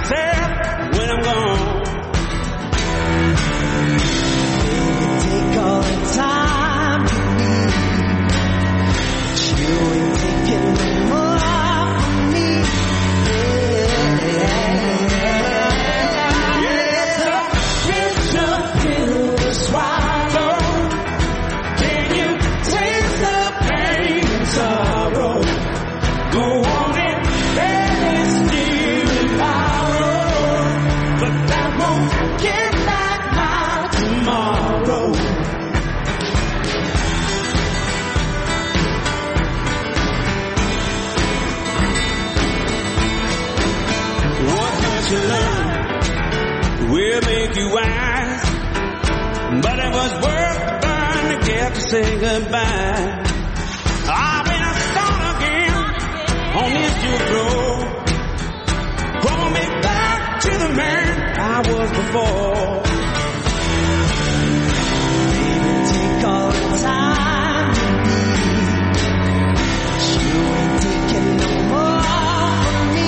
myself when I'm gone. Take all the time you need, but you ain't taking no more from me. Yes, a picture pill to swallow. Can you taste the pain and sorrow? Go on and bury stealing tomorrow, but that won't get back my tomorrow. What must you learn will make you wise, but it was worth the burn to get to say goodbye. I've been a start again on this your road, pull me back to the man I was before. Baby, take all the time you need, but you ain't taking no more from me.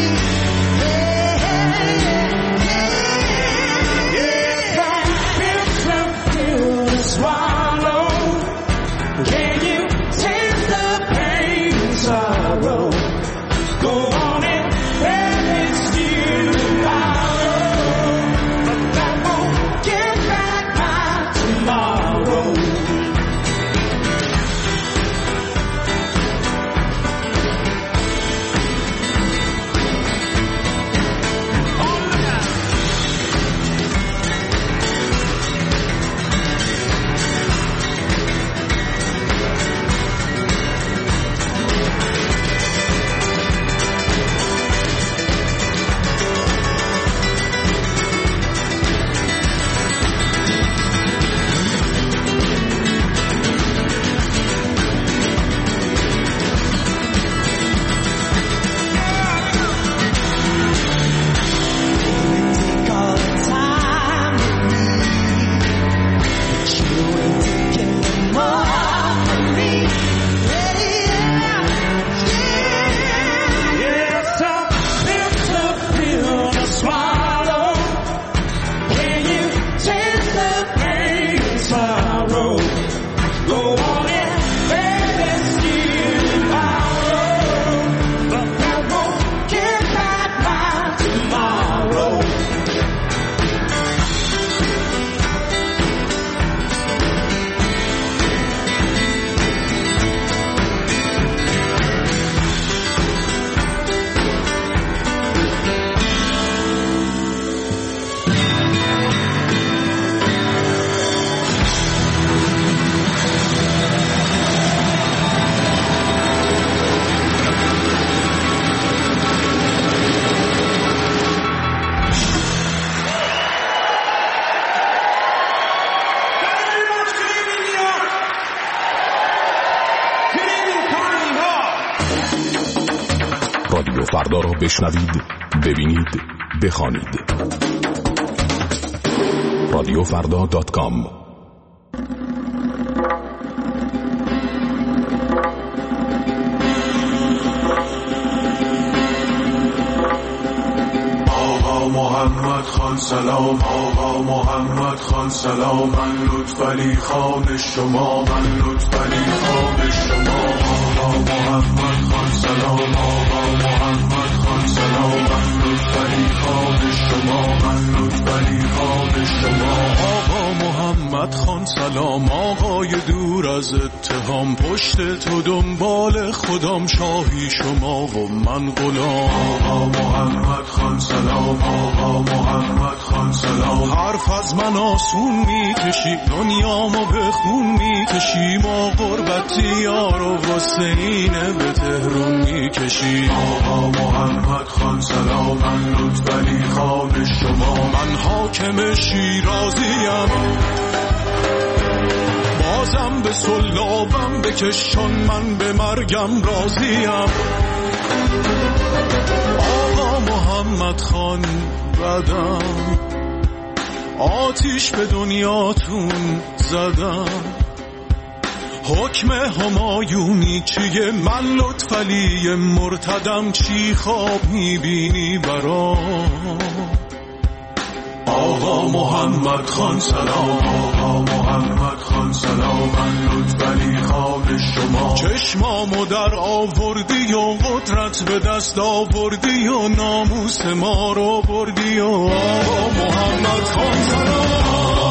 Yes, I'm picture pill to swallow. Can you taste the pain and sorrow? Go on and bury steal tomorrow, but that won't get back my tomorrow. Take all the time you need, but you ain't taking no more from me. Yes, a picture pill to swallow. Can you taste the pain and sorrow? Go on and bury steal tomorrow, but that won't get back my tomorrow. رادیو فردا را بشنوید، ببینید، بخوانید. رادیوفردا.com. آقا محمد خان سلام، آقا محمد خان سلام، من لطفعلی خان شما، من لطفعلی خان شما. آقا محمد خان سلام، آقا محمد خان سلام، من لطفعلی خان شما، من لطفعلی خان شما. آقا محمد خان سلام، آقای دور از اتهام، پشت تو دنبال خودم، شاهی شما و من غلام. آقا محمد خان سلام، آقا محمد خان سلام، حرف از من آسون میکشی، دنیامو به خون میکشی، ما غربتی یار و واسه اینه به تهران میکشی. آقا محمد خان سلام، من لطفعلی خان شما، من حاکم شیرازیم، بازم به سلابم بکشان، من به مرگم راضیم. آقا محمد خان بدم، آتیش به دنیاتون زدم، حکم همایونی چیه؟ من لطفعلی مرتدم، چی خواب میبینی برام؟ آقا محمد خان سلام، آقا محمد خان سلام، من لطفعلی خان شما. چشمامو در آوردی و قدرت به دست آوردی و ناموس ما رو بردی و آقا محمد خان سلام،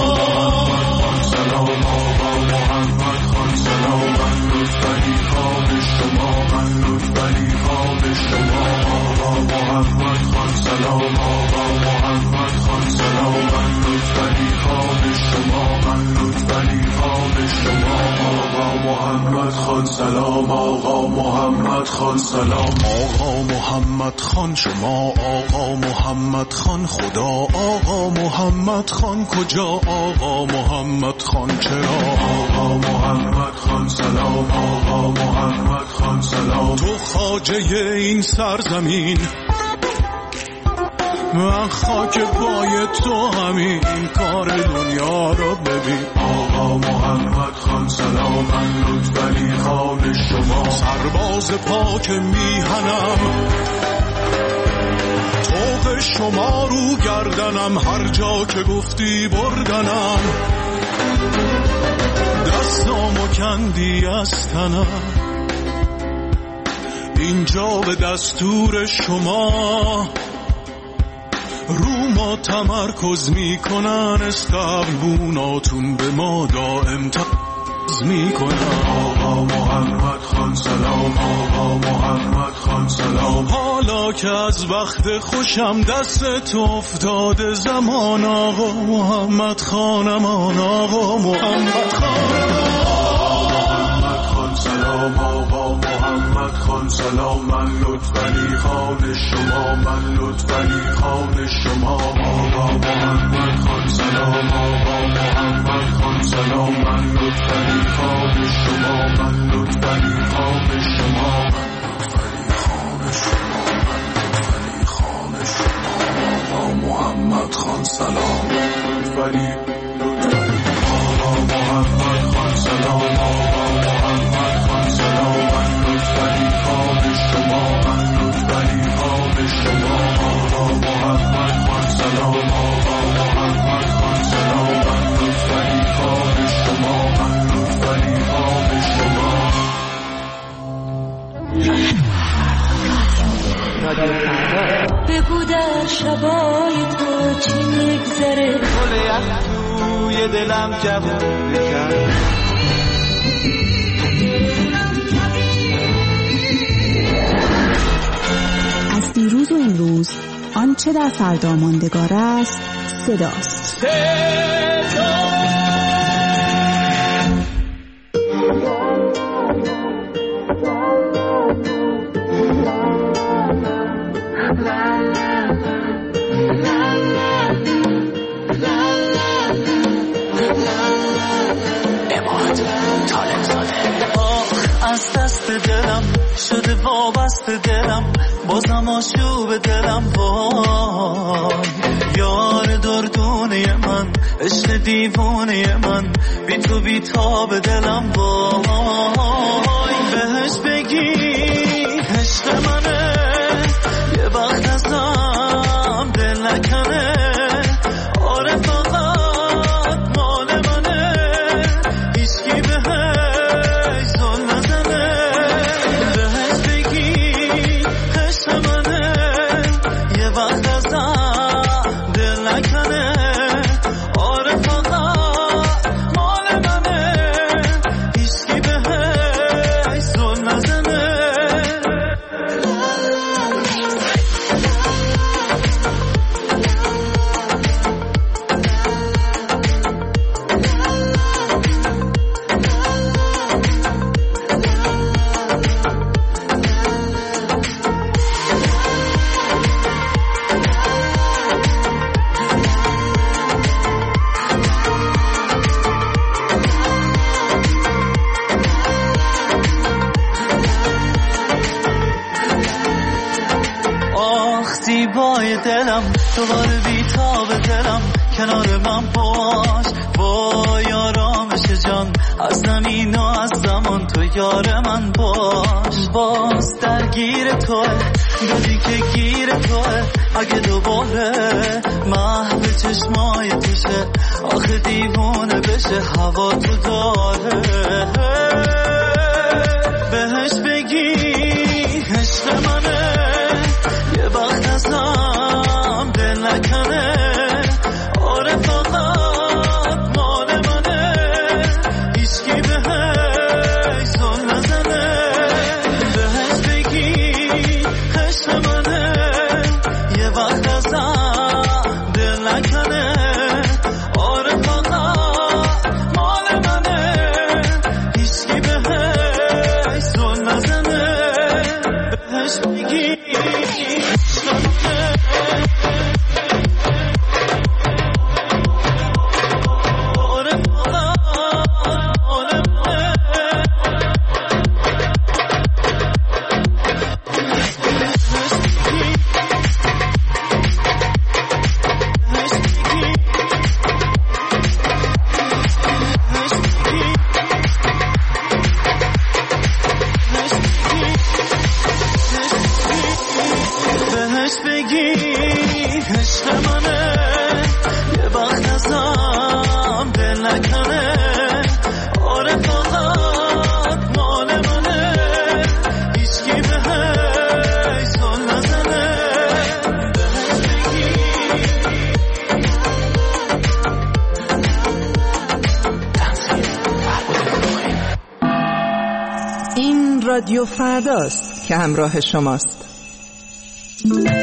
آقا محمد خان سلام، من لطفعلی خان شما، من لطفعلی خان شما. آقا محمد خان سلام، آقا محمد خان سلام، من لطفعلی خان شما، من لطفعلی خان شما. آقا محمد خان سلام، آقا محمد خان سلام. آقا محمد خان شما، آقا محمد خان خدا، آقا محمد خان کجا، آقا محمد خان چرا. آقا محمد خان سلام، آقا محمد خان سلام. تو خواجه این سرزمین، من خاک پای تو همین کار دنیا رو ببین. آقا محمد خان سلام، من لطفعلی خان شما. سرباز پاک میهنم، طوق شما رو گردنم، هر جا که گفتی بردنم، دستامو کندی از تنم، اینجا به دستور شما رو ما تمرکز میکنن، استقبوناتون به ما دائم تقض میکنن. آقا محمد خان سلام، آقا محمد خان سلام. حالا که از وقت خوشم دست افتاده زمان، آقا محمد خانمان، آقا محمد خانمان. سلام آقا محمد خان سلام، من لطفعلی خان شما، من لطفعلی خان شما. آقا محمد خان سلام، آقا محمد خان سلام، من لطفعلی خان شما، من لطفعلی خان شما. لطفعلی خان شما، آقا محمد خان سلام، لطفعلی آقا محمد خان سلام، آقا محمد خان سلام، من لطفعلی خان شما، من لطفعلی خان شما. آقا محمد خان سلام، آقا محمد خان سلام، من لطفعلی خان شما، من لطفعلی خان شما. بگو در شبای تو چی میگذره، گل یخ توی دلم جوون بکن. از دیروز و امروز آنچه در فردا ماندگار است صداست. از دست دلم شده وابسته دلم، بازم آشوب دلم. وای یار دردونه من، عشق دیوونه من، بی تو بی تاب دلم. وای بهش بگی عشق منه، یه وقت ازم دل نکنه. آره فقط مال منه، هیچکی بهش زل نزنه. بهش بگی عشق منه، یه وقت ازم دل نکنه. آره فقط مال منه، هیچکی بهش زل نزنه. زیبای دلم دوباره بیتاب دلم، کنار من باش. وای آرامش جان، از زمین و از زمان تو یار من باش. باز درگیر توه، دلی که گیر توه، اگه دوباره محو چشمای توشه آخه دیوونه بشه هوا تو داره بهش بگی عشق منه یه وقت ازم دل نکنه آره فقط مال منه هیچکی بهش زل نزنه بهش بگی عشق منه یه وقت ازم دل نکنه آره فقط مال منه هیچکی بهش زل نزنه بهش بگی رادیو فرداست که همراه شماست.